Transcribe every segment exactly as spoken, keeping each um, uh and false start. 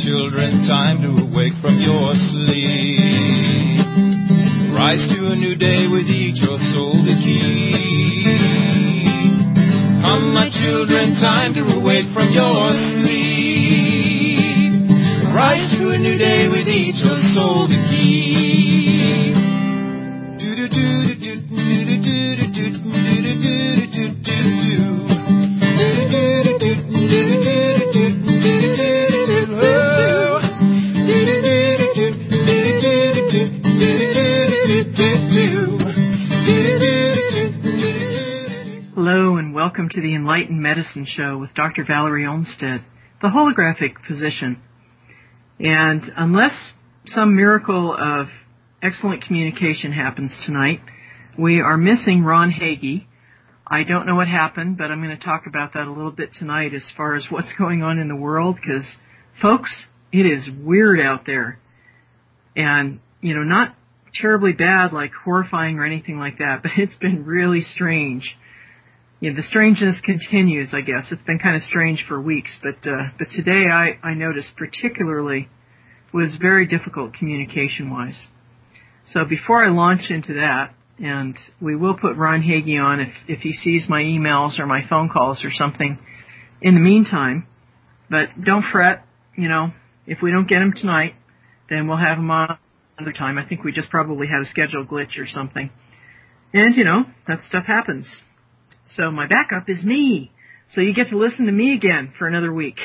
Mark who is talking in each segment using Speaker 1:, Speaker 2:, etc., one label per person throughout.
Speaker 1: children, time to awake from your sleep. Rise to a new day with each your soul to keep. Come, my children, time to awake from your sleep. Rise to a new day with each your soul to keep. Do do do do do do do do do do do do.
Speaker 2: Hello and welcome to the Enlightened Medicine Show with Doctor Valerie Olmstead, the holographic physician. And unless some miracle of excellent communication happens tonight, we are missing Ron Hagee. I don't know what happened, but I'm going to talk about that a little bit tonight as far as what's going on in the world, because, folks, it is weird out there. And, you know, not terribly bad, like horrifying or anything like that, but it's been really strange. You know, the strangeness continues, I guess. It's been kind of strange for weeks, but uh, but today I, I noticed particularly was very difficult communication-wise. So before I launch into that, and we will put Ron Hagee on if, if he sees my emails or my phone calls or something in the meantime, but don't fret, you know, if we don't get him tonight, then we'll have him on another time. I think we just probably had a schedule glitch or something. And, you know, that stuff happens. So my backup is me. So you get to listen to me again for another week.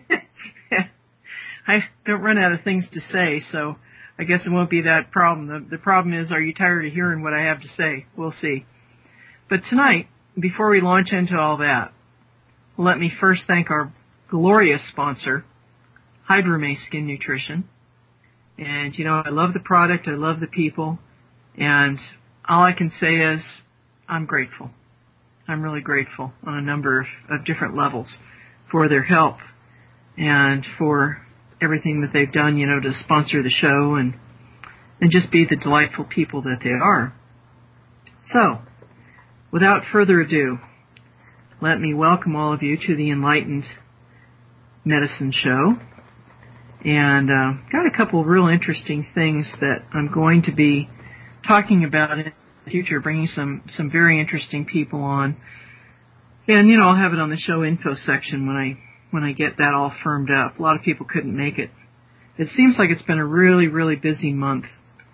Speaker 2: I don't run out of things to say, so I guess it won't be that problem. The, the problem is, are you tired of hearing what I have to say? We'll see. But tonight, before we launch into all that, let me first thank our glorious sponsor, Hydromay Skin Nutrition. And, you know, I love the product, I love the people, and all I can say is I'm grateful. I'm really grateful on a number of, of different levels for their help and for everything that they've done, you know, to sponsor the show and and just be the delightful people that they are. So, without further ado, let me welcome all of you to the Enlightened Medicine Show. And uh, got a couple of real interesting things that I'm going to be talking about in the future, bringing some, some very interesting people on. And, you know, I'll have it on the show info section when I when I get that all firmed up. A lot of people couldn't make it. It seems like it's been a really, really busy month.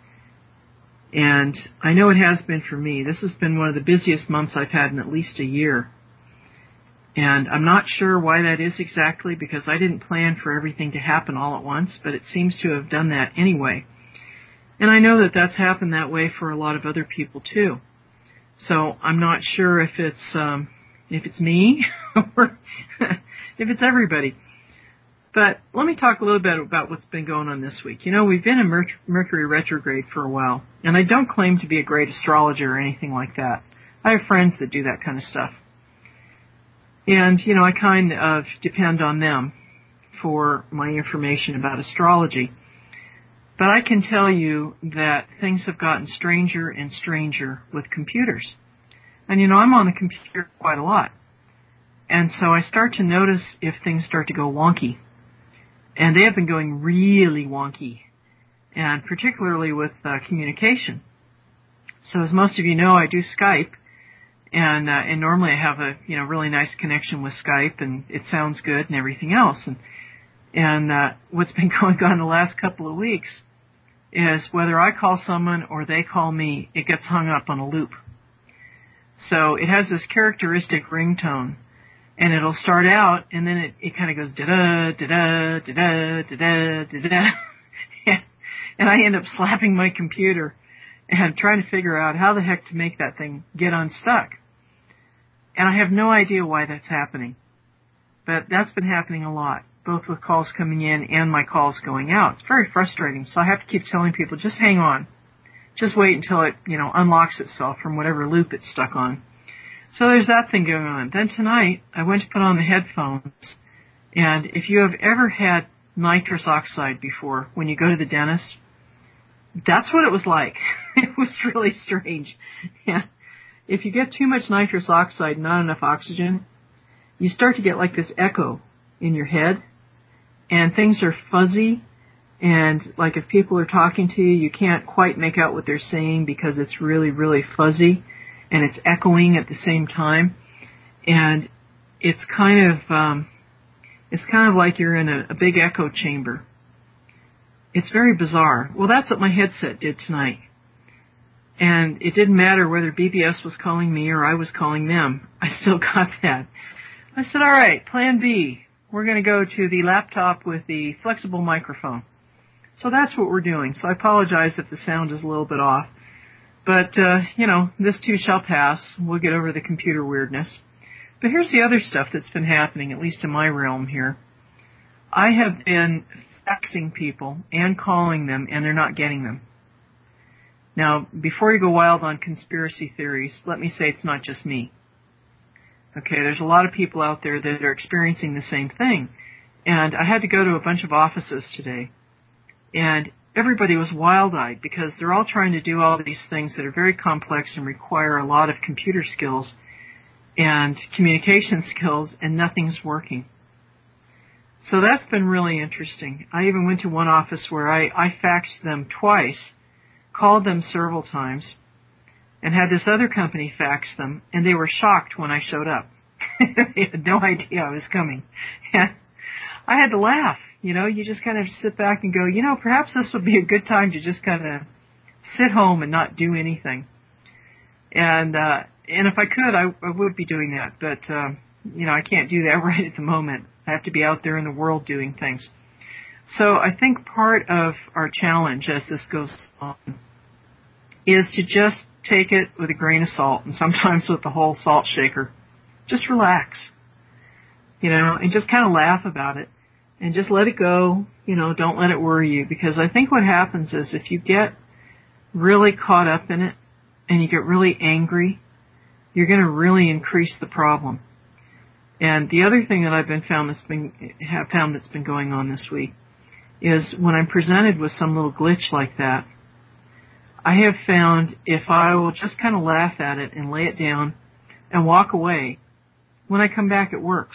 Speaker 2: And I know it has been for me. This has been one of the busiest months I've had in at least a year. And I'm not sure why that is exactly, because I didn't plan for everything to happen all at once, but it seems to have done that anyway. And I know that that's happened that way for a lot of other people too. So I'm not sure if it's um, if it's me or if it's everybody. But let me talk a little bit about what's been going on this week. You know, we've been in Mer- Mercury retrograde for a while, and I don't claim to be a great astrologer or anything like that. I have friends that do that kind of stuff. And, you know, I kind of depend on them for my information about astrology. But I can tell you that things have gotten stranger and stranger with computers. And, you know, I'm on the computer quite a lot. And so I start to notice if things start to go wonky. And they have been going really wonky, and particularly with uh, communication. So as most of you know, I do Skype. And uh, and normally I have a you know really nice connection with Skype, and it sounds good and everything else. And and uh, what's been going on the last couple of weeks is whether I call someone or they call me, it gets hung up on a loop. So it has this characteristic ringtone, and it'll start out, and then it, it kind of goes da-da, da-da, da-da, da-da, da-da. And I end up slapping my computer and trying to figure out how the heck to make that thing get unstuck. And I have no idea why that's happening. But that's been happening a lot, both with calls coming in and my calls going out. It's very frustrating, so I have to keep telling people, just hang on. Just wait until it, you know, unlocks itself from whatever loop it's stuck on. So there's that thing going on. Then tonight, I went to put on the headphones, and if you have ever had nitrous oxide before, when you go to the dentist, that's what it was like. It was really strange. Yeah. If you get too much nitrous oxide, not enough oxygen, you start to get like this echo in your head, and things are fuzzy, and like if people are talking to you, you can't quite make out what they're saying because it's really, really fuzzy, and it's echoing at the same time, and it's kind of um, it's kind of like you're in a, a big echo chamber. It's very bizarre. Well, that's what my headset did tonight. And it didn't matter whether B B S was calling me or I was calling them. I still got that. I said, all right, plan B. We're going to go to the laptop with the flexible microphone. So that's what we're doing. So I apologize if the sound is a little bit off. But, uh, you know, this too shall pass. We'll get over the computer weirdness. But here's the other stuff that's been happening, at least in my realm here. I have been faxing people and calling them, and they're not getting them. Now, before you go wild on conspiracy theories, let me say it's not just me. Okay, there's a lot of people out there that are experiencing the same thing. And I had to go to a bunch of offices today, and everybody was wild-eyed because they're all trying to do all of these things that are very complex and require a lot of computer skills and communication skills, and nothing's working. So that's been really interesting. I even went to one office where I, I faxed them twice, called them several times, and had this other company fax them, and they were shocked when I showed up. They had no idea I was coming. And I had to laugh. You know, you just kind of sit back and go, you know, perhaps this would be a good time to just kind of sit home and not do anything. And uh, and if I could, I, I would be doing that. But, uh, you know, I can't do that right at the moment. I have to be out there in the world doing things. So I think part of our challenge as this goes on is to just take it with a grain of salt, and sometimes with the whole salt shaker. Just relax, you know, and just kind of laugh about it, and just let it go. You know, don't let it worry you, because I think what happens is if you get really caught up in it and you get really angry, you're going to really increase the problem. And the other thing that I've been found that's been have found that's been going on this week is when I'm presented with some little glitch like that, I have found if I will just kind of laugh at it and lay it down and walk away, when I come back it works.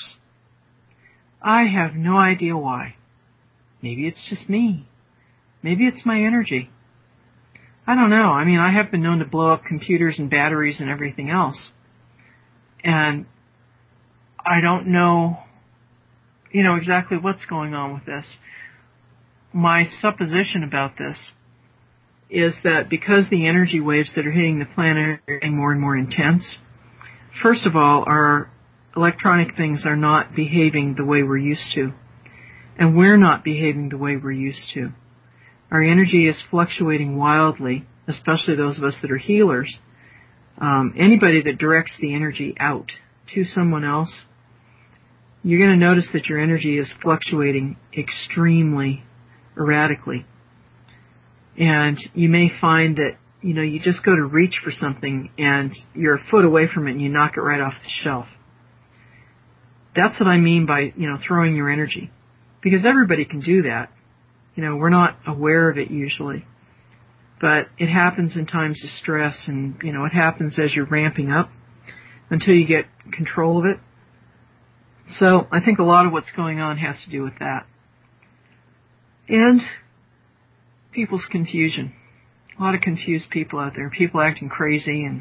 Speaker 2: I have no idea why. Maybe it's just me. Maybe it's my energy. I don't know. I mean, I have been known to blow up computers and batteries and everything else. And I don't know, you know, exactly what's going on with this. My supposition about this is that because the energy waves that are hitting the planet are getting more and more intense, first of all, our electronic things are not behaving the way we're used to. And we're not behaving the way we're used to. Our energy is fluctuating wildly, especially those of us that are healers. Um, anybody that directs the energy out to someone else, you're going to notice that your energy is fluctuating extremely erratically. And you may find that, you know, you just go to reach for something and you're a foot away from it and you knock it right off the shelf. That's what I mean by, you know, throwing your energy. Because everybody can do that. You know, we're not aware of it usually. But it happens in times of stress, and, you know, it happens as you're ramping up until you get control of it. So I think a lot of what's going on has to do with that. And people's confusion. A lot of confused people out there. People acting crazy. And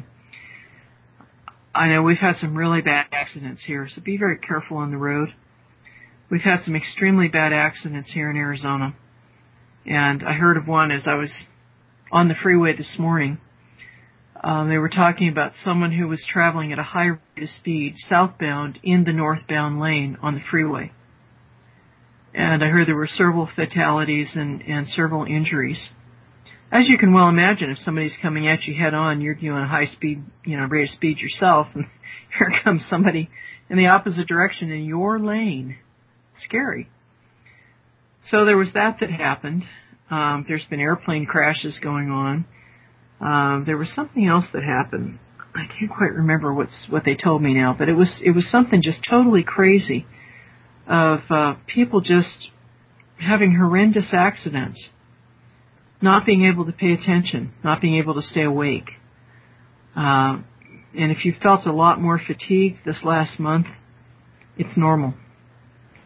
Speaker 2: I know we've had some really bad accidents here, so be very careful on the road. We've had some extremely bad accidents here in Arizona. And I heard of one as I was on the freeway this morning. Um, they were talking about someone who was traveling at a high rate of speed southbound in the northbound lane on the freeway. And I heard there were several fatalities and, and several injuries. As you can well imagine, if somebody's coming at you head on, you're doing a high speed, you know, rate of speed yourself, and here comes somebody in the opposite direction in your lane. Scary. So there was that that happened. Um, there's been airplane crashes going on. Um, there was something else that happened. I can't quite remember what's what they told me now, but it was it was something just totally crazy of uh, people just having horrendous accidents, not being able to pay attention, not being able to stay awake. Uh, and if you felt a lot more fatigued this last month, it's normal.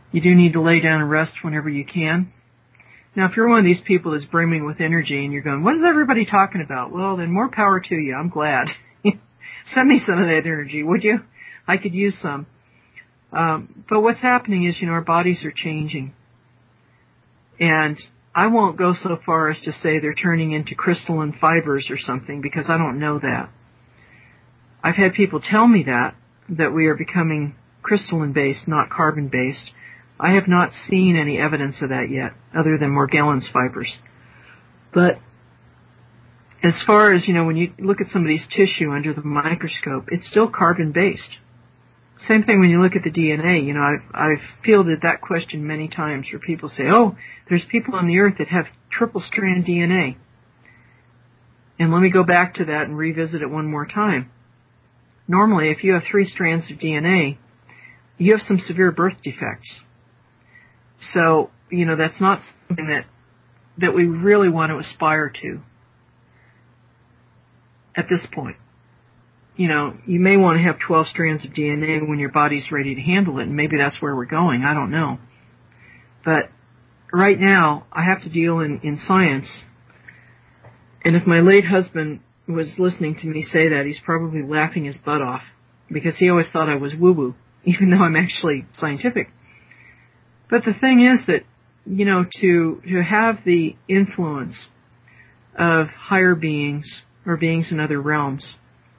Speaker 2: You do need to lay down and rest whenever you can. Now, if you're one of these people that's brimming with energy and you're going, what is everybody talking about? Well, then more power to you. I'm glad. Send me some of that energy, would you? I could use some. Um, but what's happening is, you know, our bodies are changing. And I won't go so far as to say they're turning into crystalline fibers or something, because I don't know that. I've had people tell me that, that we are becoming crystalline-based, not carbon-based. I have not seen any evidence of that yet, other than Morgellons fibers. But as far as, you know, when you look at some of these tissue under the microscope, it's still carbon-based. Same thing when you look at the D N A. You know, I've, I've fielded that question many times where people say, oh, there's people on the earth that have triple-strand D N A. And let me go back to that and revisit it one more time. Normally, if you have three strands of D N A, you have some severe birth defects. So, you know, that's not something that, that we really want to aspire to at this point. You know, you may want to have twelve strands of D N A when your body's ready to handle it, and maybe that's where we're going. I don't know. But right now, I have to deal in, in science. And if my late husband was listening to me say that, he's probably laughing his butt off, because he always thought I was woo-woo, even though I'm actually scientific. But the thing is that, you know, to, to have the influence of higher beings or beings in other realms,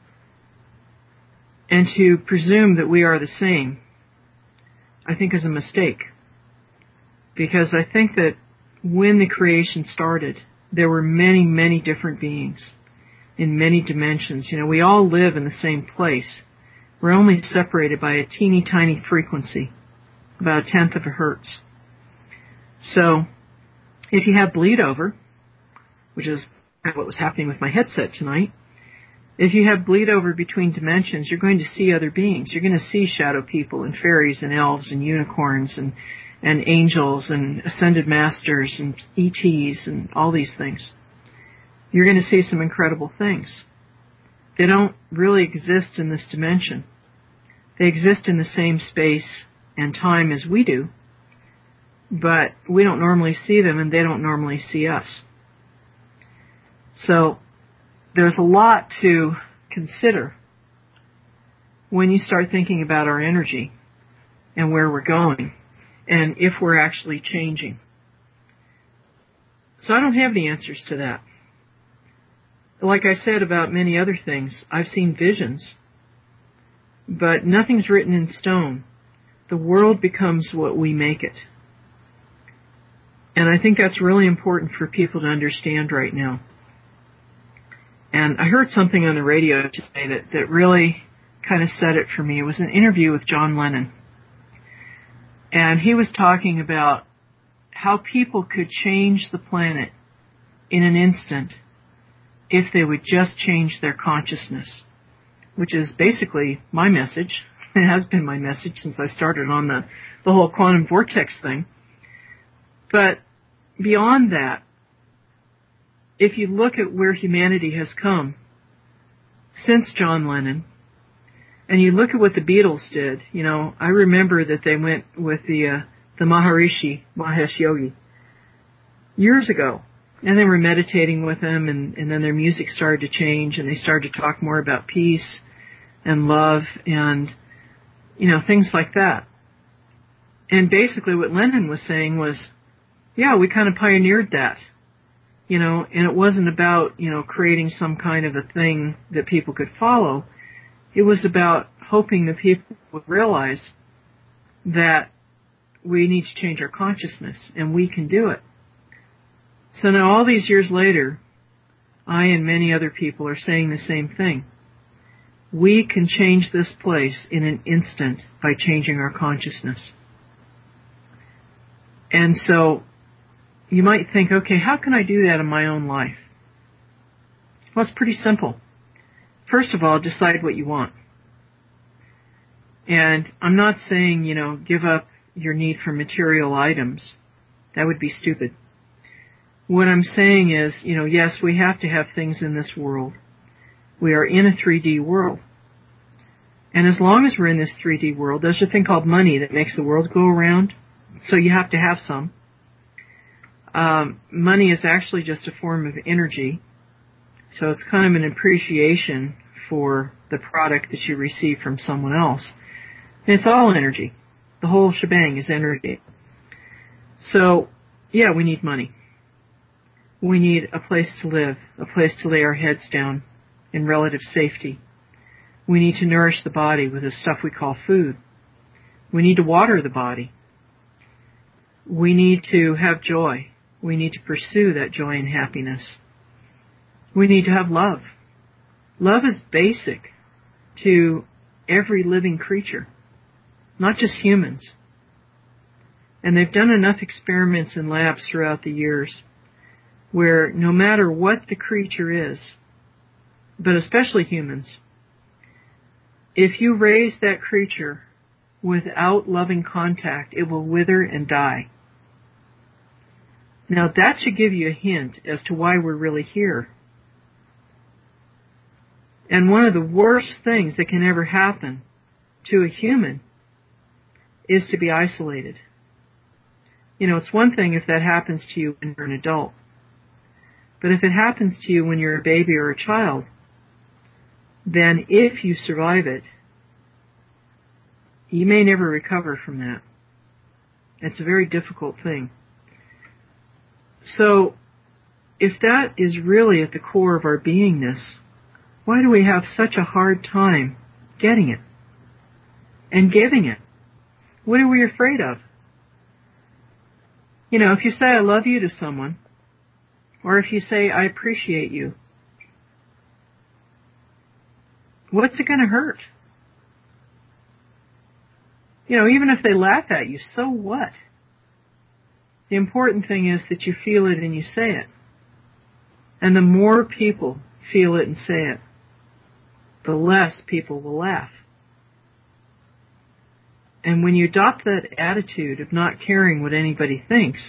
Speaker 2: and to presume that we are the same, I think is a mistake. Because I think that when the creation started, there were many, many different beings in many dimensions. You know, we all live in the same place. We're only separated by a teeny tiny frequency, about a tenth of a hertz. So, if you have bleed over, which is what was happening with my headset tonight, if you have bleed over between dimensions, you're going to see other beings. You're going to see shadow people and fairies and elves and unicorns and, and angels and ascended masters and E Ts and all these things. You're going to see some incredible things. They don't really exist in this dimension. They exist in the same space and time as we do, but we don't normally see them and they don't normally see us. So, there's a lot to consider when you start thinking about our energy and where we're going and if we're actually changing. So I don't have the answers to that. Like I said about many other things, I've seen visions, but nothing's written in stone. The world becomes what we make it. And I think that's really important for people to understand right now. And I heard something on the radio today that, that really kind of said it for me. It was an interview with John Lennon. And he was talking about how people could change the planet in an instant if they would just change their consciousness, which is basically my message. It has been my message since I started on the, the whole quantum vortex thing. But beyond that, if you look at where humanity has come since John Lennon, and you look at what the Beatles did, you know, I remember that they went with the uh, the Maharishi, Mahesh Yogi, years ago, and they were meditating with him, and, and then their music started to change, and they started to talk more about peace and love and, you know, things like that. And basically what Lennon was saying was, yeah, we kind of pioneered that. You know, and it wasn't about, you know, creating some kind of a thing that people could follow. It was about hoping that people would realize that we need to change our consciousness, and we can do it. So now all these years later, I and many other people are saying the same thing. We can change this place in an instant by changing our consciousness. And so you might think, okay, how can I do that in my own life? Well, it's pretty simple. First of all, decide what you want. And I'm not saying, you know, give up your need for material items. That would be stupid. What I'm saying is, you know, yes, we have to have things in this world. We are in a three D world. And as long as we're in this three D world, there's a thing called money that makes the world go around. So you have to have some. Um, money is actually just a form of energy. So it's kind of an appreciation for the product that you receive from someone else. And it's all energy. The whole shebang is energy. So, yeah, we need money. We need a place to live, a place to lay our heads down in relative safety. We need to nourish the body with the stuff we call food. We need to water the body. We need to have joy. We need to pursue that joy and happiness. We need to have love. Love is basic to every living creature, not just humans. And they've done enough experiments in labs throughout the years where no matter what the creature is, but especially humans, if you raise that creature without loving contact, it will wither and die. Now that should give you a hint as to why we're really here. And one of the worst things that can ever happen to a human is to be isolated. You know, it's one thing if that happens to you when you're an adult. But if it happens to you when you're a baby or a child, then if you survive it, you may never recover from that. It's a very difficult thing. So, if that is really at the core of our beingness, why do we have such a hard time getting it and giving it? What are we afraid of? You know, if you say I love you to someone, or if you say I appreciate you, what's it going to hurt? You know, even if they laugh at you, so what? The important thing is that you feel it and you say it. And the more people feel it and say it, the less people will laugh. And when you adopt that attitude of not caring what anybody thinks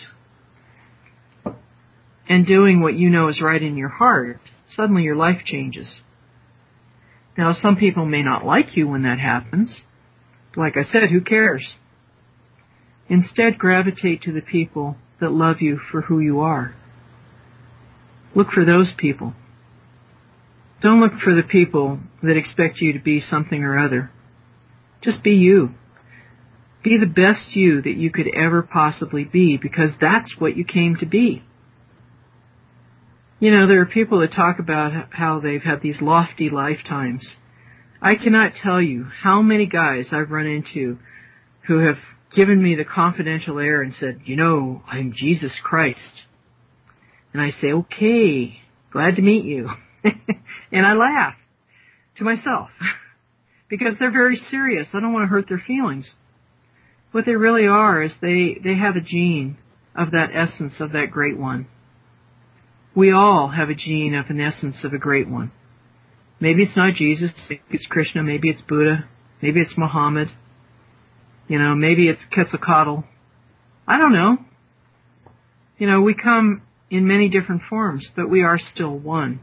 Speaker 2: and doing what you know is right in your heart, suddenly your life changes. Now, some people may not like you when that happens. Like I said, who cares? Instead, gravitate to the people that love you for who you are. Look for those people. Don't look for the people that expect you to be something or other. Just be you. Be the best you that you could ever possibly be, because that's what you came to be. You know, there are people that talk about how they've had these lofty lifetimes. I cannot tell you how many guys I've run into who have given me the confidential air and said, you know, I'm Jesus Christ. And I say, okay, glad to meet you. And I laugh to myself because they're very serious. I don't want to hurt their feelings. What they really are is they, they have a gene of that essence of that great one. We all have a gene of an essence of a great one. Maybe it's not Jesus, maybe it's Krishna, maybe it's Buddha, maybe it's Muhammad, you know, maybe it's Quetzalcoatl. I don't know. You know, we come in many different forms, but we are still one.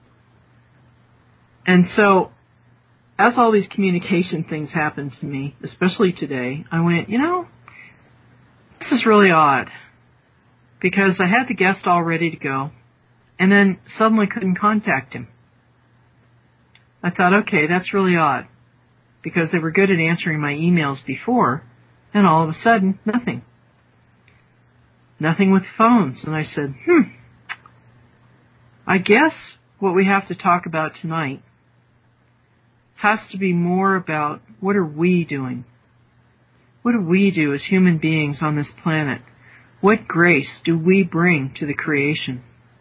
Speaker 2: And so, as all these communication things happened to me, especially today, I went, you know, this is really odd. Because I had the guest all ready to go, and then suddenly couldn't contact him. I thought, okay, that's really odd. Because they were good at answering my emails before, and all of a sudden, nothing. Nothing with phones. And I said, hmm, I guess what we have to talk about tonight has to be more about what are we doing? What do we do as human beings on this planet? What grace do we bring to the creation?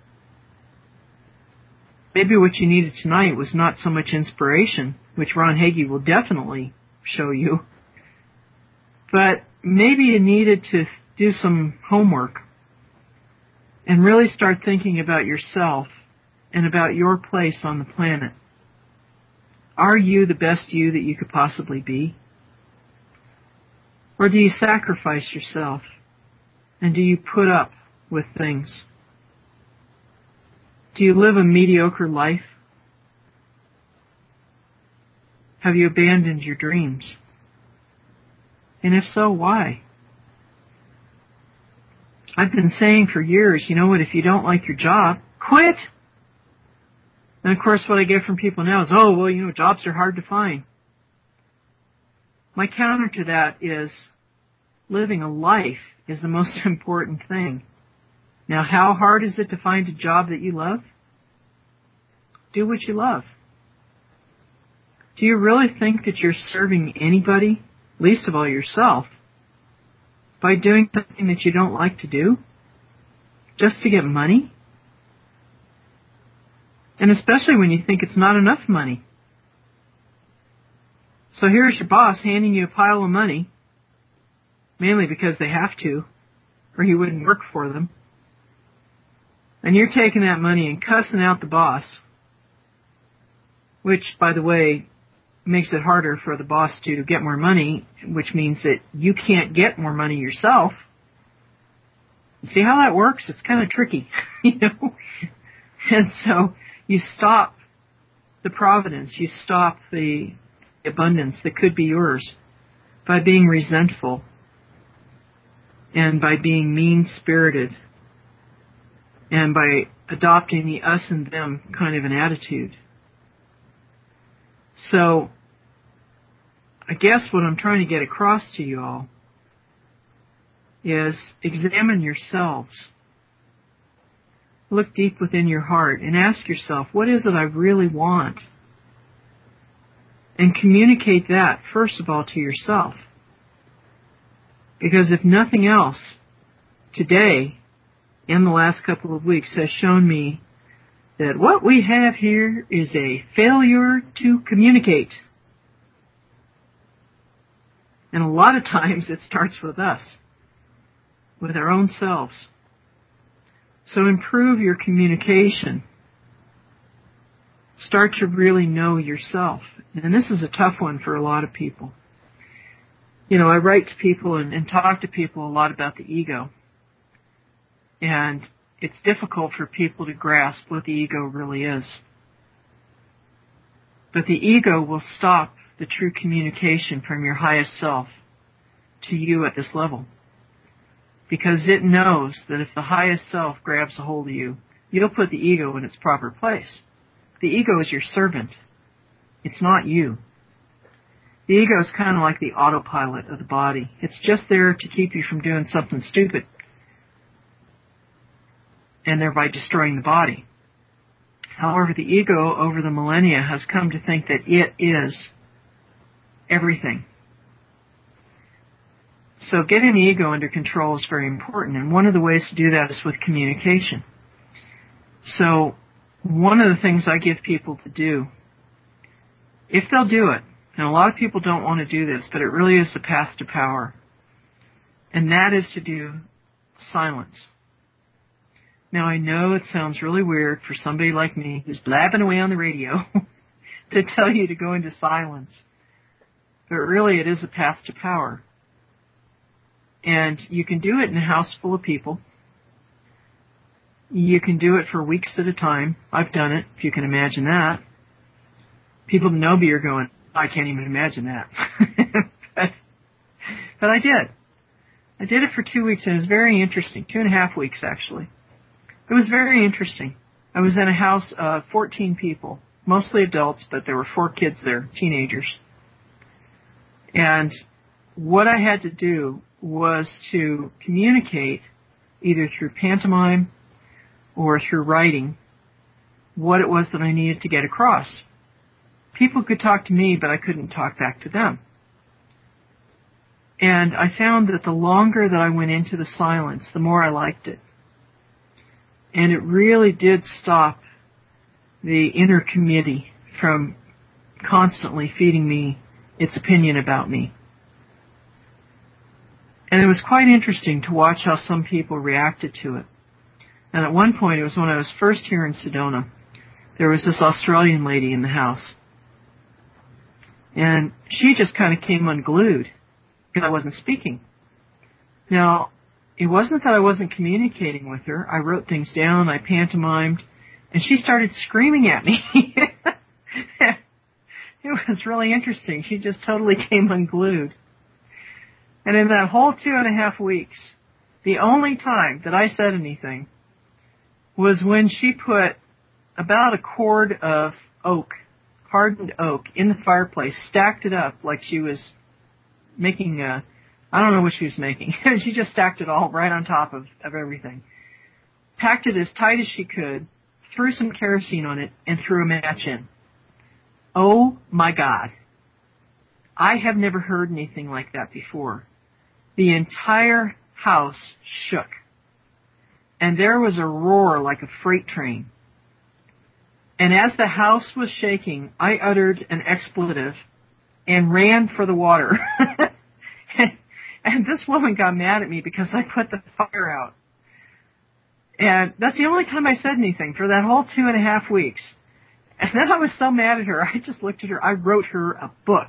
Speaker 2: Maybe what you needed tonight was not so much inspiration, which Ron Hagee will definitely show you, but maybe you needed to do some homework and really start thinking about yourself and about your place on the planet. Are you the best you that you could possibly be? Or do you sacrifice yourself? And do you put up with things? Do you live a mediocre life? Have you abandoned your dreams? And if so, why? I've been saying for years, you know what, if you don't like your job, quit. And of course what I get from people now is, oh, well, you know, jobs are hard to find. My counter to that is living a life is the most important thing. Now, how hard is it to find a job that you love? Do what you love. Do you really think that you're serving anybody, least of all yourself, by doing something that you don't like to do? Just to get money? And especially when you think it's not enough money. So here's your boss handing you a pile of money, mainly because they have to, or you wouldn't work for them. And you're taking that money and cussing out the boss, which, by the way, makes it harder for the boss to get more money, which means that you can't get more money yourself. See how that works? It's kind of tricky, you know? And so you stop the providence, you stop the abundance that could be yours by being resentful and by being mean-spirited and by adopting the us and them kind of an attitude. So, I guess what I'm trying to get across to you all is examine yourselves. Look deep within your heart and ask yourself, what is it I really want? And communicate that, first of all, to yourself. Because if nothing else, today, in the last couple of weeks, has shown me that what we have here is a failure to communicate. And a lot of times it starts with us, with our own selves. So improve your communication. Start to really know yourself. And this is a tough one for a lot of people. You know, I write to people and, and talk to people a lot about the ego. And it's difficult for people to grasp what the ego really is. But the ego will stop the true communication from your highest self to you at this level. Because it knows that if the highest self grabs a hold of you, you'll put the ego in its proper place. The ego is your servant. It's not you. The ego is kind of like the autopilot of the body. It's just there to keep you from doing something stupid and thereby destroying the body. However, the ego over the millennia has come to think that it is everything. So getting the ego under control is very important, and one of the ways to do that is with communication. So one of the things I give people to do, if they'll do it, and a lot of people don't want to do this, but it really is the path to power, and that is to do silence. Now, I know it sounds really weird for somebody like me who's blabbing away on the radio to tell you to go into silence, but really it is a path to power. And you can do it in a house full of people. You can do it for weeks at a time. I've done it, if you can imagine that. People in Nobi are going, I can't even imagine that. but, but I did. I did it for two weeks, and it was very interesting. Two and a half weeks, actually. It was very interesting. I was in a house of fourteen people, mostly adults, but there were four kids there, teenagers. And what I had to do was to communicate, either through pantomime or through writing, what it was that I needed to get across. People could talk to me, but I couldn't talk back to them. And I found that the longer that I went into the silence, the more I liked it. And it really did stop the inner committee from constantly feeding me its opinion about me. And it was quite interesting to watch how some people reacted to it. And at one point, it was when I was first here in Sedona, there was this Australian lady in the house. And she just kind of came unglued because I wasn't speaking. Now, it wasn't that I wasn't communicating with her. I wrote things down, I pantomimed, and she started screaming at me. It was really interesting. She just totally came unglued. And in that whole two and a half weeks, The only time that I said anything was when she put about a cord of oak, hardened oak, in the fireplace, stacked it up like she was making a, I don't know what she was making. She just stacked it all right on top of, of everything. Packed it as tight as she could, threw some kerosene on it, and threw a match in. Oh my God. I have never heard anything like that before. The entire house shook. And there was a roar like a freight train. And as the house was shaking, I uttered an expletive and ran for the water. And this woman got mad at me because I put the fire out. And that's the only time I said anything for that whole two and a half weeks. And then I was so mad at her, I just looked at her. I wrote her a book.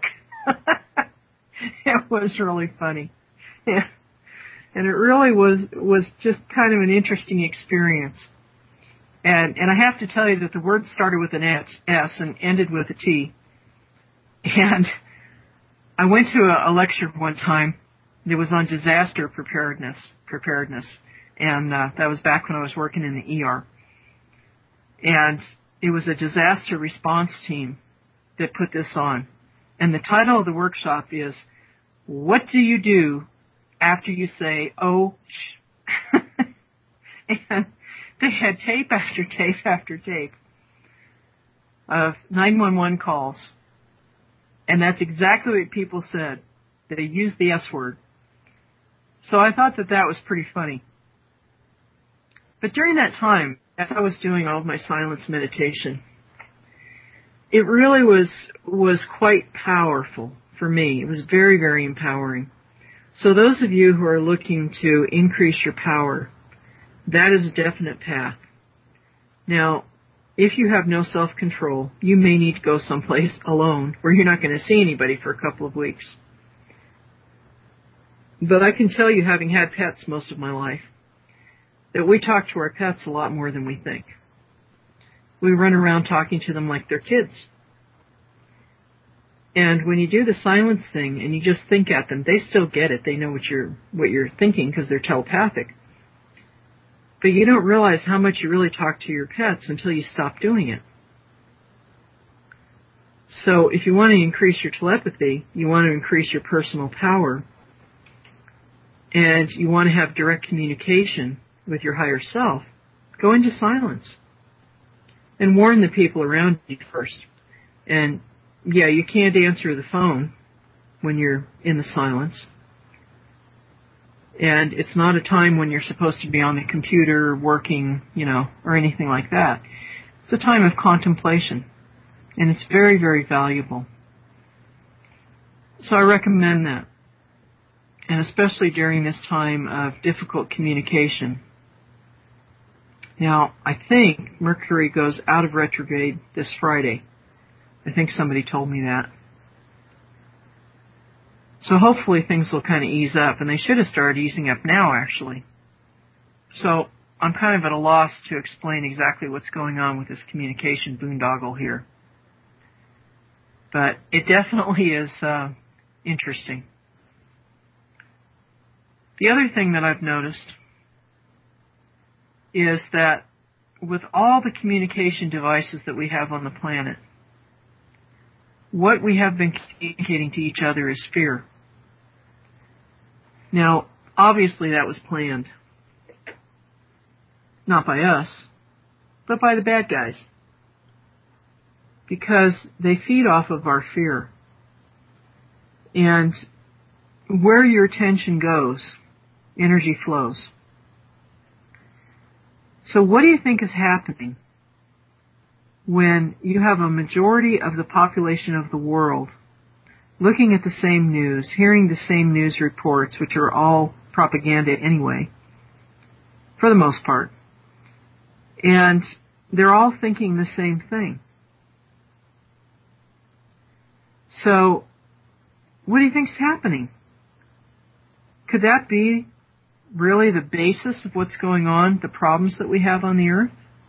Speaker 2: It was really funny. Yeah. And it really was was just kind of an interesting experience. And and I have to tell you that the word started with an S, S and ended with a T. And I went to a, a lecture one time that was on disaster preparedness, preparedness. And uh, that was back when I was working in the E R. And it was a disaster response team that put this on. And the title of the workshop is, What Do You Do After You Say, Oh, Shh? And they had tape after tape after tape of nine one one calls. And that's exactly what people said. They used the S word. So I thought that that was pretty funny. But during that time, as I was doing all of my silence meditation, it really was was quite powerful for me. It was very, very empowering. So those of you who are looking to increase your power, that is a definite path. Now, if you have no self-control, you may need to go someplace alone where you're not going to see anybody for a couple of weeks. But I can tell you, having had pets most of my life, that we talk to our pets a lot more than we think. We run around talking to them like they're kids. And when you do the silence thing and you just think at them, they still get it. They know what you're what you're thinking because they're telepathic. But you don't realize how much you really talk to your pets until you stop doing it. So if you want to increase your telepathy, you want to increase your personal power, and you want to have direct communication with your higher self, go into silence and warn the people around you first. And yeah, you can't answer the phone when you're in the silence. And it's not a time when you're supposed to be on the computer working, you know, or anything like that. It's a time of contemplation. And it's very, very valuable. So I recommend that. And especially during this time of difficult communication. Now, I think Mercury goes out of retrograde this Friday. I think somebody told me that. So hopefully things will kind of ease up, and they should have started easing up now, actually. So I'm kind of at a loss to explain exactly what's going on with this communication boondoggle here. But it definitely is uh, interesting. The other thing that I've noticed is that with all the communication devices that we have on the planet, what we have been communicating to each other is fear. Now, obviously that was planned. Not by us, but by the bad guys. Because they feed off of our fear. And where your attention goes, energy flows. So what do you think is happening when you have a majority of the population of the world looking at the same news, hearing the same news reports, which are all propaganda anyway, for the most part, and they're all thinking the same thing? So what do you think's happening? Could that be really the basis of what's going on, the problems that we have on the earth?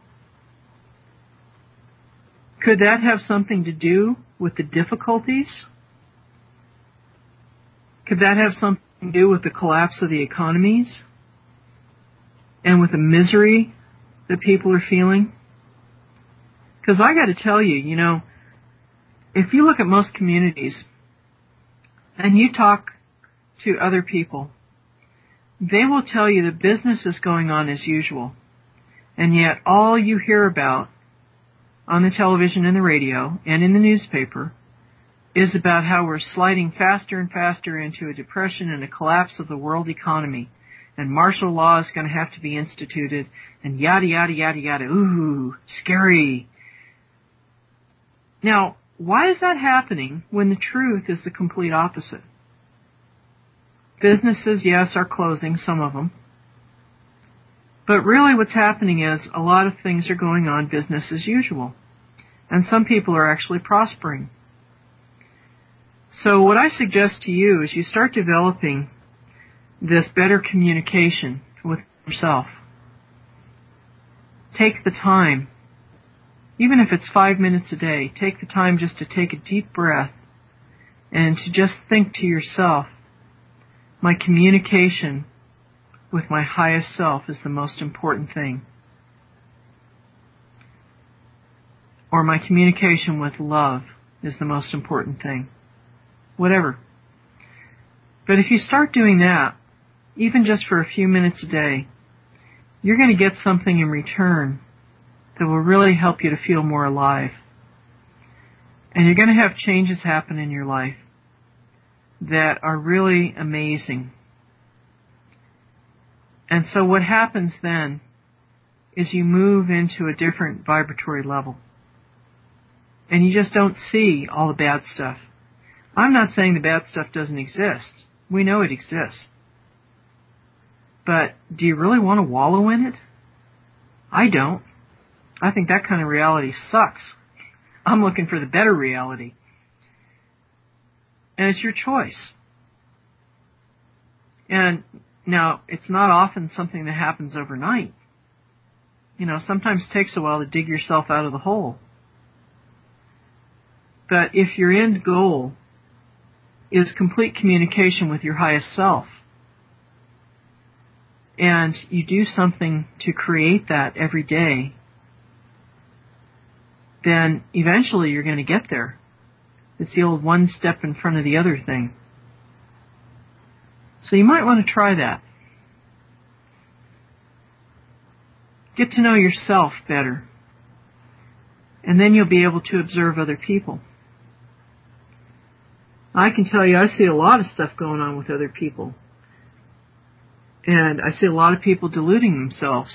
Speaker 2: Could that have something to do with the difficulties? Could that have something to do with the collapse of the economies? and with the misery that people are feeling? Because I got to tell you, you know, if you look at most communities and you talk to other people, they will tell you that business is going on as usual. And yet all you hear about on the television and the radio and in the newspaper is about how we're sliding faster and faster into a depression and a collapse of the world economy. And martial law is going to have to be instituted and yada, yada, yada, yada. Ooh, scary. Now, why is that happening when the truth is the complete opposite? Businesses, yes, are closing, some of them. But really what's happening is a lot of things are going on business as usual. And some people are actually prospering. So what I suggest to you is you start developing this better communication with yourself. Take the time, even if it's five minutes a day, take the time just to take a deep breath and to just think to yourself, my communication with my highest self is the most important thing. Or my communication with love is the most important thing. Whatever. But if you start doing that, even just for a few minutes a day, you're going to get something in return that will really help you to feel more alive. And you're going to have changes happen in your life that are really amazing. And so what happens then is you move into a different vibratory level. And you just don't see all the bad stuff. I'm not saying the bad stuff doesn't exist. We know it exists. But do you really want to wallow in it? I don't. I think that kind of reality sucks. I'm looking for the better reality. And it's your choice. And now, it's not often something that happens overnight. You know, sometimes it takes a while to dig yourself out of the hole. But if your end goal is complete communication with your highest self, and you do something to create that every day, then eventually you're going to get there. It's the old one step in front of the other thing. So you might want to try that. Get to know yourself better. And then you'll be able to observe other people. I can tell you, I see a lot of stuff going on with other people. And I see a lot of people deluding themselves.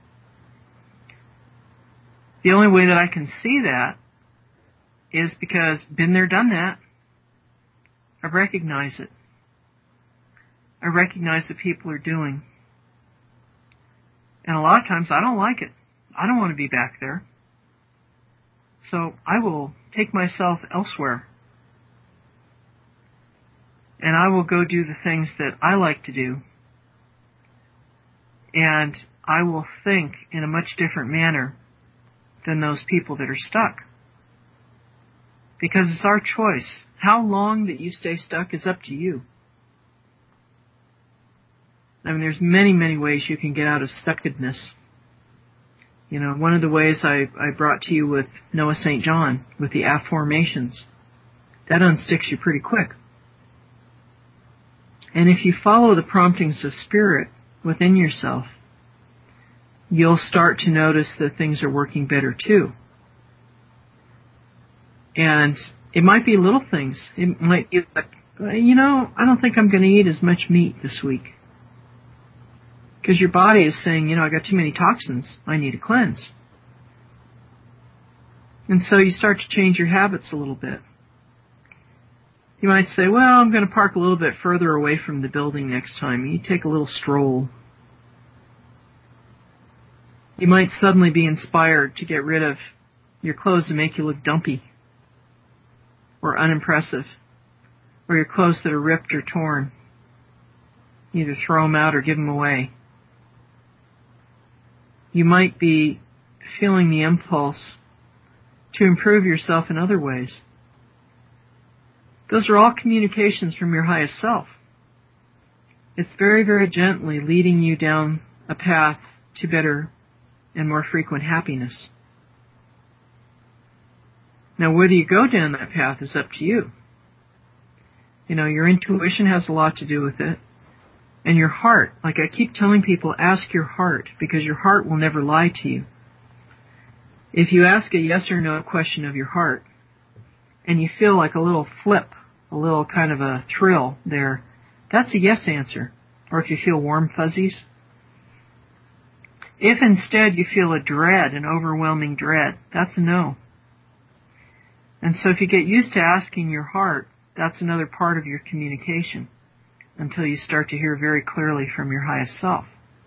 Speaker 2: The only way that I can see that is because been there, done that. I recognize it. I recognize what people are doing. And a lot of times I don't like it. I don't want to be back there. So I will take myself elsewhere. And I will go do the things that I like to do. And I will think in a much different manner than those people that are stuck. Because it's our choice. How long that you stay stuck is up to you. I mean, there's many, many ways you can get out of stuckedness. You know, one of the ways I, I brought to you with Noah Saint John, with the affirmations, that unsticks you pretty quick. And if you follow the promptings of spirit within yourself, you'll start to notice that things are working better too. And it might be little things. It might be like, you know, I don't think I'm going to eat as much meat this week. Because your body is saying, you know, I got too many toxins. I need a cleanse. And so you start to change your habits a little bit. You might say, well, I'm going to park a little bit further away from the building next time. You take a little stroll. You might suddenly be inspired to get rid of your clothes that make you look dumpy or unimpressive, or your clothes that are ripped or torn. Either throw them out or give them away. You might be feeling the impulse to improve yourself in other ways. Those are all communications from your highest self. It's very, very gently leading you down a path to better and more frequent happiness. Now, whether you go down that path is up to you. You know, your intuition has a lot to do with it. And your heart, like I keep telling people, ask your heart, because your heart will never lie to you. If you ask a yes or no question of your heart, and you feel like a little flip, a little kind of a thrill there, that's a yes answer. Or if you feel warm fuzzies. If instead you feel a dread, an overwhelming dread, that's a no. And so if you get used to asking your heart, that's another part of your communication until you start to hear very clearly from your highest self.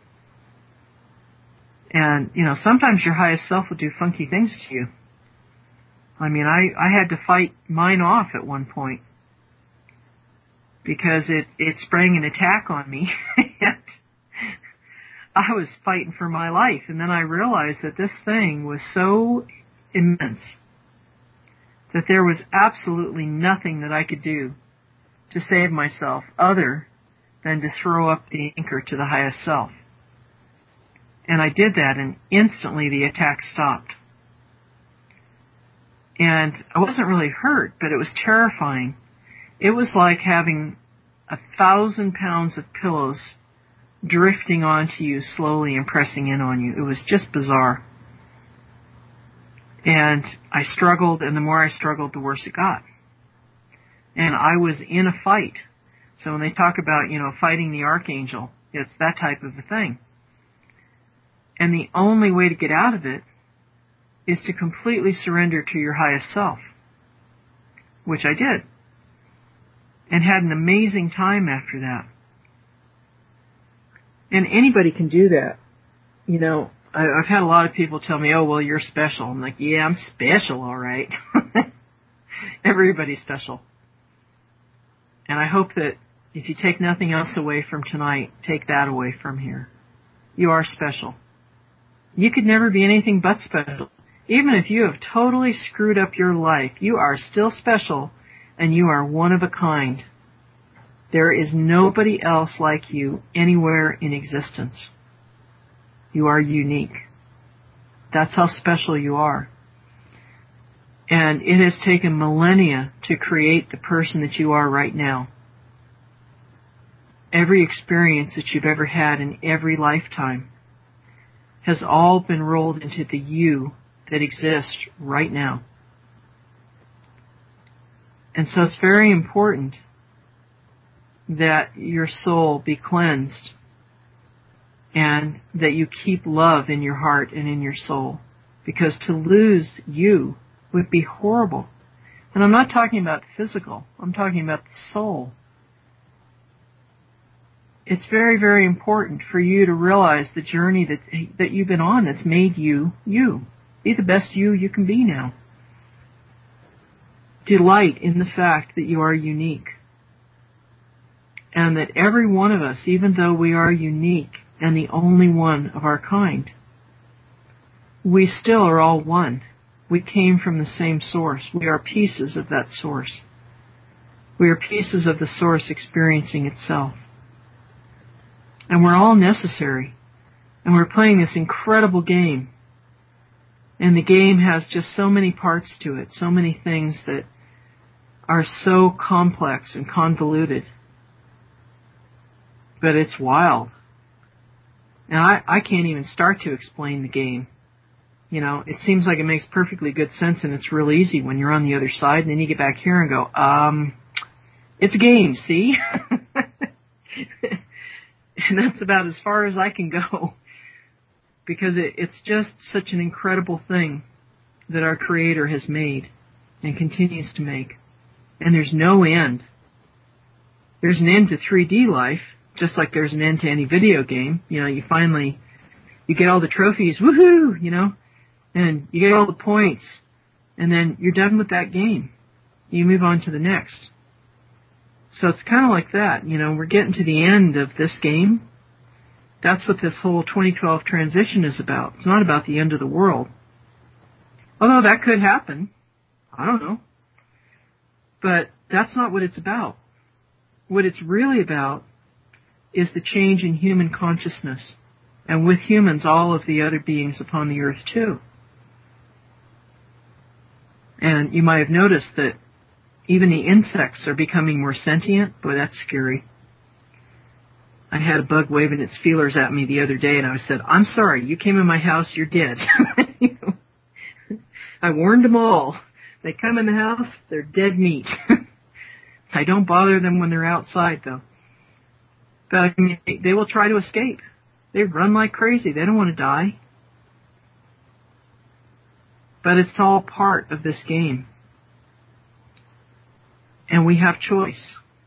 Speaker 2: And, you know, sometimes your highest self will do funky things to you. I mean, I, I had to fight mine off at one point because it, it sprang an attack on me. And I was fighting for my life. And then I realized that this thing was so immense that there was absolutely nothing that I could do to save myself other than to throw up the anchor to the highest self. And I did that, and instantly the attack stopped. And I wasn't really hurt, but it was terrifying. It was like having a thousand pounds of pillows drifting onto you slowly and pressing in on you. It was just bizarre. And I struggled, and the more I struggled, the worse it got. And I was in a fight. So when they talk about, you know, fighting the archangel, it's that type of a thing. And the only way to get out of it is to completely surrender to your highest self, which I did, and had an amazing time after that. And anybody can do that. You know, I, I've had a lot of people tell me, oh, well, you're special. I'm like, yeah, I'm special, all right. Everybody's special. And I hope that if you take nothing else away from tonight, take that away from here. You are special. You could never be anything but special. Even if you have totally screwed up your life, you are still special, and you are one of a kind. There is nobody else like you anywhere in existence. You are unique. That's how special you are. And it has taken millennia to create the person that you are right now. Every experience that you've ever had in every lifetime has all been rolled into the you that exists right now. And so it's very important that your soul be cleansed and that you keep love in your heart and in your soul, because to lose you would be horrible. And I'm not talking about physical. I'm talking about the soul. It's very, very important for you to realize the journey that that you've been on that's made you, you. Be the best you you can be now. Delight in the fact that you are unique. And that every one of us, even though we are unique and the only one of our kind, we still are all one. We came from the same source. We are pieces of that source. We are pieces of the source experiencing itself. And we're all necessary. And we're playing this incredible game. And the game has just so many parts to it, so many things that are so complex and convoluted. But it's wild. And I, I can't even start to explain the game. You know, it seems like it makes perfectly good sense and it's real easy when you're on the other side, and then you get back here and go, um, it's a game, see? And that's about as far as I can go, because it, it's just such an incredible thing that our Creator has made and continues to make. And there's no end. There's an end to three D life, just like there's an end to any video game. You know, you finally, you get all the trophies, woohoo, you know, and you get all the points, and then you're done with that game. You move on to the next. So it's kind of like that, you know, we're getting to the end of this game. That's what this whole twenty twelve transition is about. It's not about the end of the world. Although that could happen. I don't know. But that's not what it's about. What it's really about is the change in human consciousness. And with humans, all of the other beings upon the earth too. And you might have noticed that even the insects are becoming more sentient. Boy, that's scary. I had a bug waving its feelers at me the other day, and I said, I'm sorry, you came in my house, you're dead. You know? I warned them all. They come in the house, they're dead meat. I don't bother them when they're outside, though. But I mean, they will try to escape. They run like crazy. They don't want to die. But it's all part of this game. And we have choice.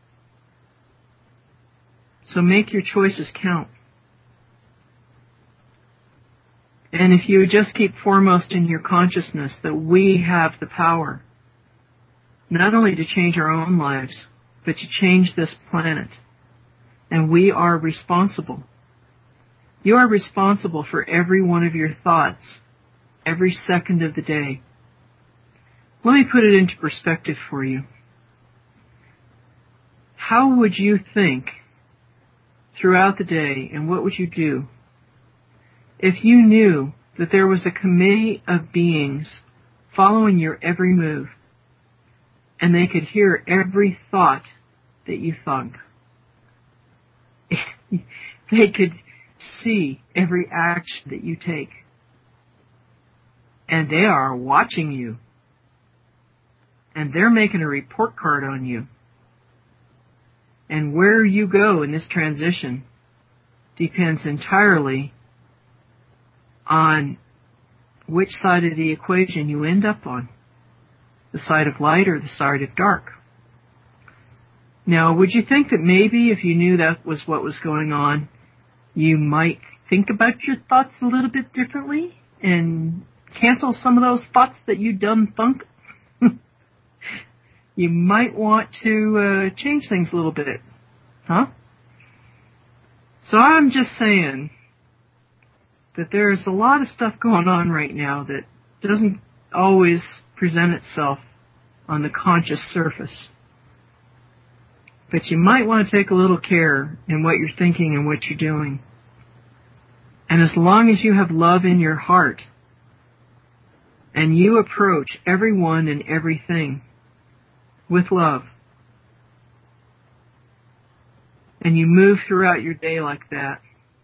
Speaker 2: So make your choices count. And if you just keep foremost in your consciousness that we have the power, not only to change our own lives, but to change this planet. And we are responsible. You are responsible for every one of your thoughts, every second of the day. Let me put it into perspective for you. How would you think throughout the day, and what would you do if you knew that there was a committee of beings following your every move, and they could hear every thought that you thunk? They could see every action that you take. And they are watching you. And they're making a report card on you. And where you go in this transition depends entirely on which side of the equation you end up on. The side of light or the side of dark. Now, would you think that maybe if you knew that was what was going on, you might think about your thoughts a little bit differently and cancel some of those thoughts that you dumb thunk? You might want to uh, change things a little bit, huh? So I'm just saying that there's a lot of stuff going on right now that doesn't always present itself on the conscious surface. But you might want to take a little care in what you're thinking and what you're doing. And as long as you have love in your heart, and you approach everyone and everything with love, and you move throughout your day like that,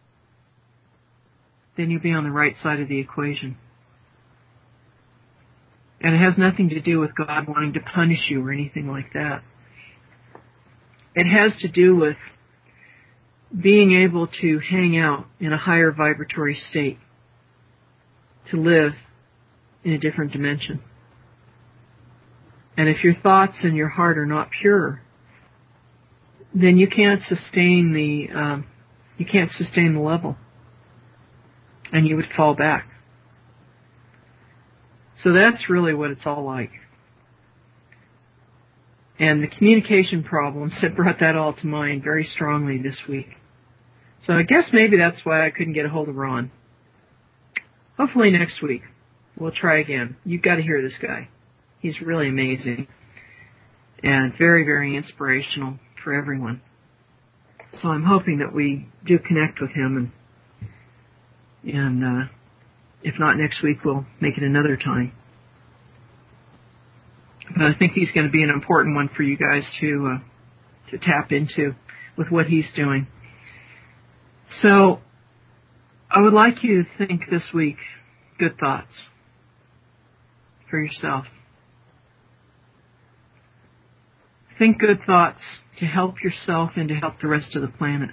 Speaker 2: then you'll be on the right side of the equation. And it has nothing to do with God wanting to punish you or anything like that. It has to do with being able to hang out in a higher vibratory state, to live in a different dimension. And if your thoughts and your heart are not pure, then you can't sustain the um, you can't sustain the level, and you would fall back. So that's really what it's all like. And the communication problems have brought that all to mind very strongly this week. So I guess maybe that's why I couldn't get a hold of Ron. Hopefully next week we'll try again. You've got to hear this guy. He's really amazing and very, very inspirational for everyone. So I'm hoping that we do connect with him, and, and uh, if not next week, we'll make it another time. But I think he's going to be an important one for you guys to uh, to tap into with what he's doing. So I would like you to think this week good thoughts for yourself. Think good thoughts to help yourself and to help the rest of the planet.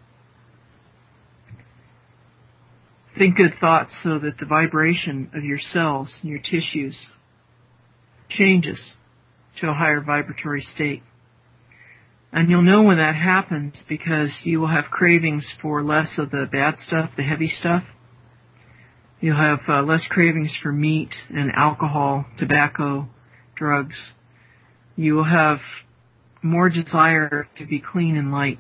Speaker 2: Think good thoughts so that the vibration of your cells and your tissues changes to a higher vibratory state. And you'll know when that happens because you will have cravings for less of the bad stuff, the heavy stuff. You'll have uh, less cravings for meat and alcohol, tobacco, drugs. You will have more desire to be clean and light.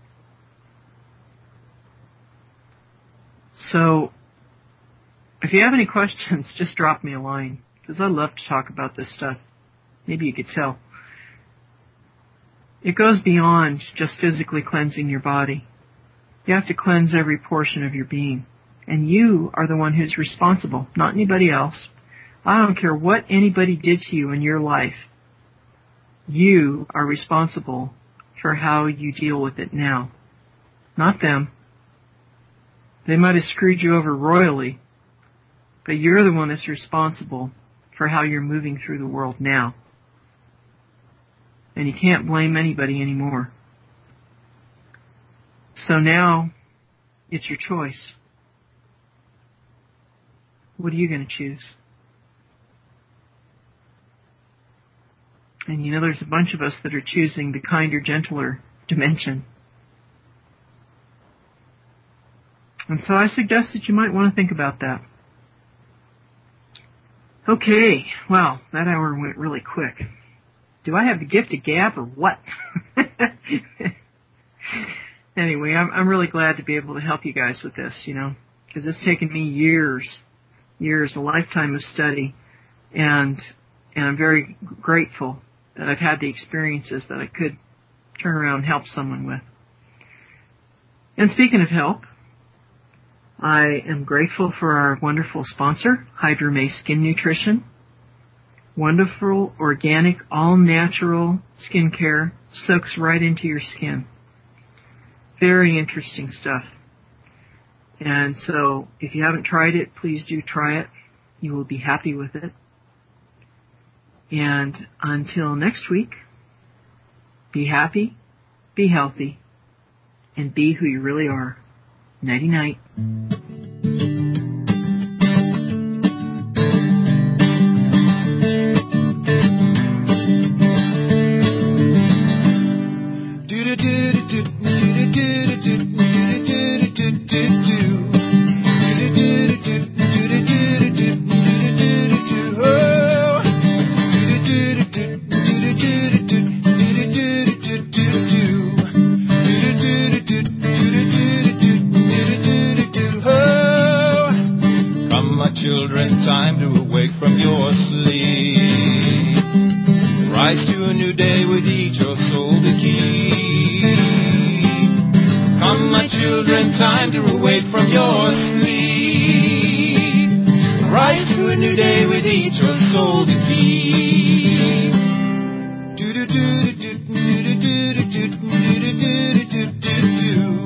Speaker 2: So, if you have any questions, just drop me a line, because I love to talk about this stuff. Maybe you could tell. It goes beyond just physically cleansing your body. You have to cleanse every portion of your being. And you are the one who's responsible, not anybody else. I don't care what anybody did to you in your life. You are responsible for how you deal with it now, not them. They might have screwed you over royally, but you're the one that's responsible for how you're moving through the world now. And you can't blame anybody anymore. So now, it's your choice. What are you going to choose? And you know, there's a bunch of us that are choosing the kinder, gentler dimension. And so I suggest that you might want to think about that. Okay, well, that hour went really quick. Do I have the gift of gab or what? Anyway, I'm, I'm really glad to be able to help you guys with this, you know, because it's taken me years, years, a lifetime of study, and and I'm very grateful that I've had the experiences that I could turn around and help someone with. And speaking of help, I am grateful for our wonderful sponsor, Hydra-May Skin Nutrition. Wonderful, organic, all-natural skincare, soaks right into your skin. Very interesting stuff. And so, if you haven't tried it, please do try it. You will be happy with it. And until next week, be happy, be healthy, and be who you really are. Nighty-night.
Speaker 1: Children, time to awake from your sleep. Rise to a new day with each your soul to keep. Come, my children, time to awake from your sleep. Rise to a new day with each your soul to keep. Do do do do do do do do do do do.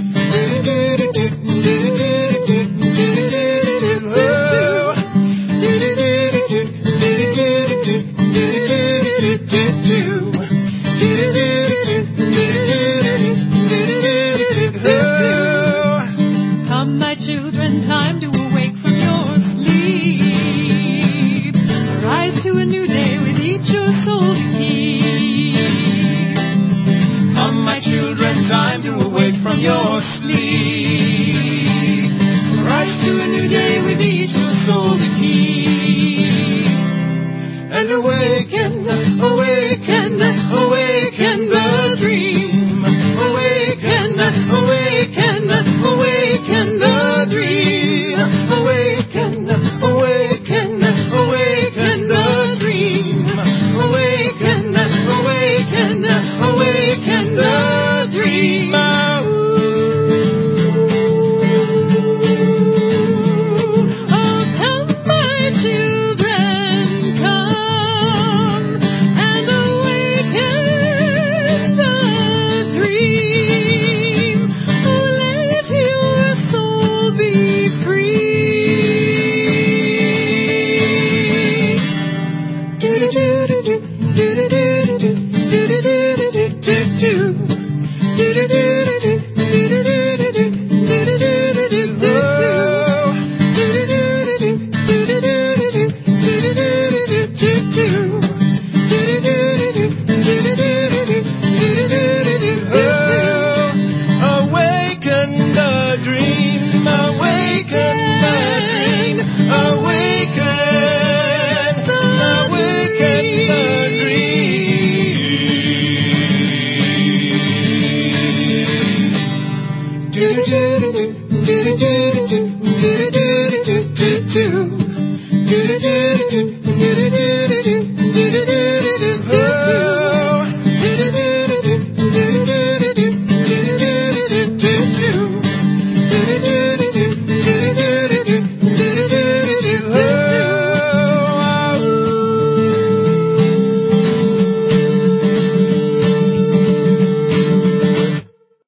Speaker 3: Come, my children, time to awake from your sleep. Rise to a new day with each your soul to keep.
Speaker 1: Come, my children, time to awake from your sleep. Rise to a new day with each your soul to keep. And awaken, awaken, awaken the dream. Awaken, awaken, awaken the dream. Awaken, awaken, awaken the dream. Awaken, awaken, awaken the dream. Awaken the dream, awaken the